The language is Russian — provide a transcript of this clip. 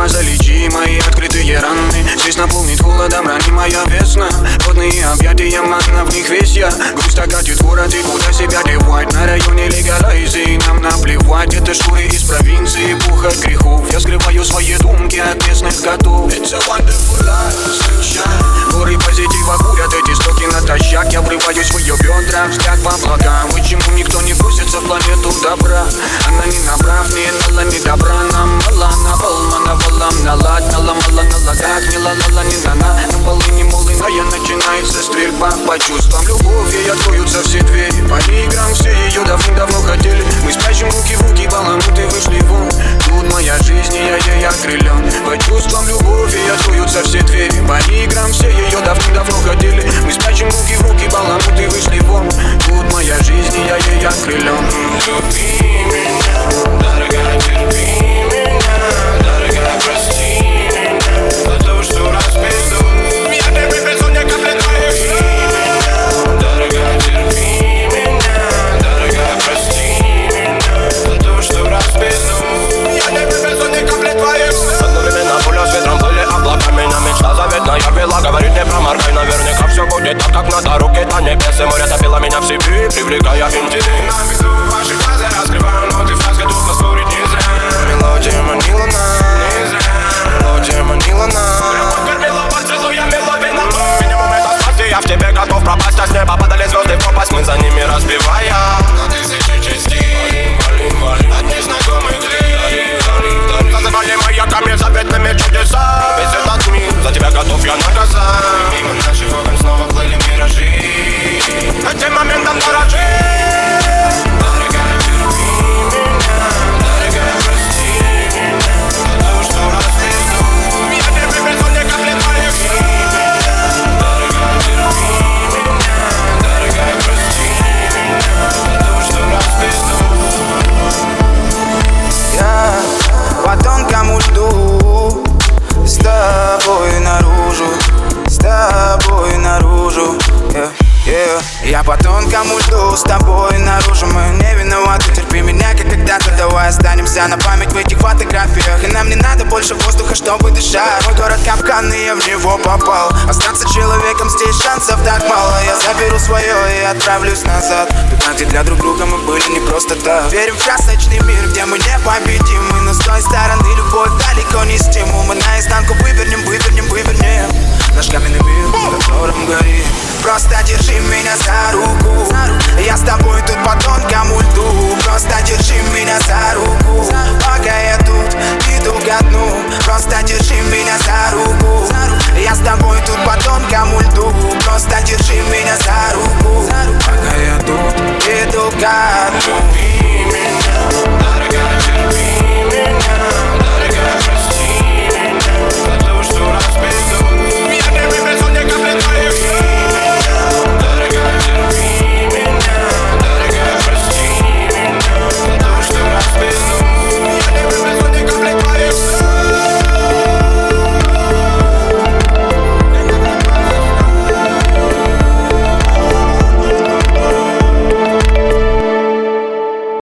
залечи мои открытые раны. Здесь наполнит холодом ранимая весна. Родные объятия, манна, в них весь я. Грусть окатит город, и куда себя девать? На районе легалайзии нам наплевать. Это шкуры из провинции, пух от грехов. Я скрываю свои думки от местных котов. It's a wonderful life, sunshine. Горы позитива курят эти стоки натощак. Я врываюсь в ее бедра, взгляд по облакам. Почему никто не грузится в планету добра? Она не направ, не нала, не добра. Нам мала, на волна, на волам, налад, нала, мала, наладак, не ла-ла-ла, не дана. На волыне молыная начинается стрельба. По чувствам любовь, ей откроются все двери. По играм все ее давным-давно хотели. Мы спрячем руки в руки, баламуты вышли вон. Тут моя жизнь, и я ей окрылен. По чувствам любовь, ей откроются все двери. По играм все ее давным-давно хотели. Мы спрячем руки в руки, баламуты вышли вон. Тут моя жизнь, и я ей окрылен. Люби меня, дорогая, терпи меня, дорогая, прости меня за то, что распизду. Я тебе безу не комплектуешь. Дорогая, терпи меня, дорогая, прости меня за то, что распизду. Я тебе безу не комплектуешь. Одновременно пуля с ветром плыли облаками. На мечта заветная пила, говорит не проморгай. Наверняка все будет так, как надо. Руки-то небес и море топило меня в себе, привлекая интерес. На виду ваши глаза раскрываю, но ты в сказке тут поспорить не зря. Мелодия манила нас, не зря. Мелодия манила нас. Любовь кормила поцелуя, мелодия на бой. Минимум это спасти, я в тебе готов пропасть. А с неба падали звезды в пропасть, мы за ними разбивая на тысячи частей. От незнакомых лиц зазывали маяками заветными чудеса. Весь этот мир за тебя готов я наказать. Мимо наших окон снова плыли миражи. Этим моментом дорожи. Дорогая, терпи меня, дорогая, прости меня за то, что распизду. Я тебе безу не комплектуешь. Дорогая, терпи меня, дорогая, прости меня за то, что распизду. Я по тонкому льду с тобой наружу, с тобой наружу. Я по тонкому льду с тобой наружу. Мы не виноваты, терпи меня, как когда-то. Давай останемся на память в этих фотографиях. И нам не надо больше воздуха, чтобы дышать. Мой город капкан, и я в него попал. Остаться человеком здесь шансов так мало. Я заберу свое и отправлюсь назад туда, где для друг друга мы были не просто так. Верим в красочный мир, где мы непобедимы, но с той стороны